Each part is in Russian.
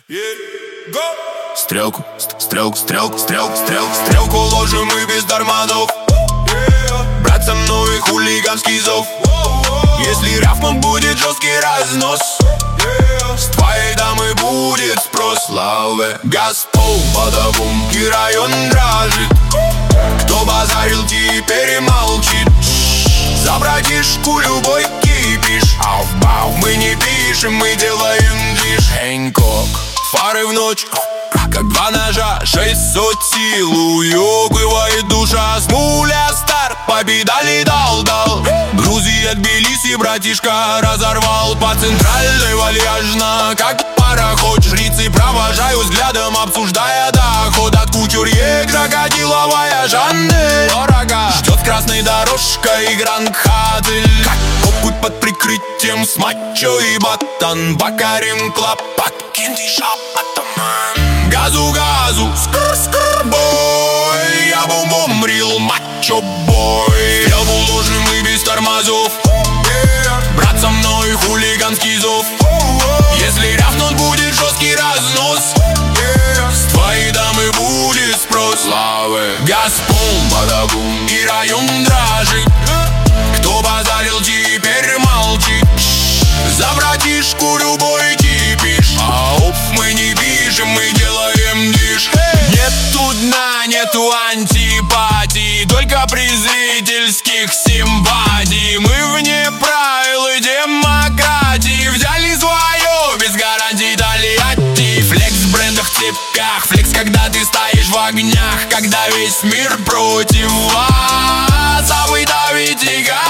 Стрелку ложим мы без дарманов. Брат, со мной хулиганский зов. Если рифмом будет жесткий разнос, с твоей дамы будет спрос. Лаве, Газпол, бадабум, и район дрожит. Кто базарил, теперь молчит. За братишку любой кипиш. Мы не пишем, мы делаем движ. Хэнкок, фары в ночь, как два ножа, 600 сил. Уёбывает душа, смуля старт, по педали дал. Грузия, Тбилиси, братишка разорвал. По центральной вальяжно, как пароход. Жрицы провожаю взглядом, обсуждая доход. От кутюрье крокодиловая Жанель дорого ждет с красной дорожкой Гранд-Хатель. Как опыт под прикрытием с мачо и батан. Бакарим клаб, подкинь шапотом. Газу, скр, бой. Я бум-бум, рил, мачо, бой. Стрелку ложим мы без тормозов. Брат, со мной хулиганский зов. Если рявнут, будет жесткий разнос. С твоей дамы будет спрос. Лаве, Газпол, бадабум, и район дрожит. Кто базарил, теперь молчит. За братишку любой кипиш. Мы не пишем, мы делаем движ. Нету дна, нету антипатии, только презрительских симпатий. Мы вне правил и демократии. Взяли свое без гарантий Тольятти. Флекс в брендах, цепках. Флекс, когда ты стоишь в огнях. Когда весь мир против вас, а вы давите газ.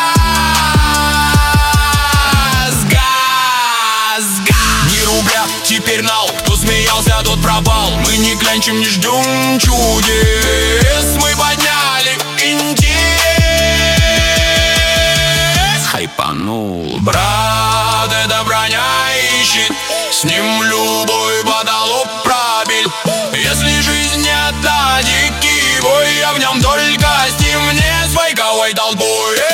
Ни рубля, теперь нал. Кто смеялся, тот пропал. Мы не клянчим, не ждем чудес. Мы подняли интерес. Хайпанул. Брат, это броня и щит. С ним любой потолок пробит. Если жизнь не отдать дикий бой, я в нем только стимне с фейковой толпой.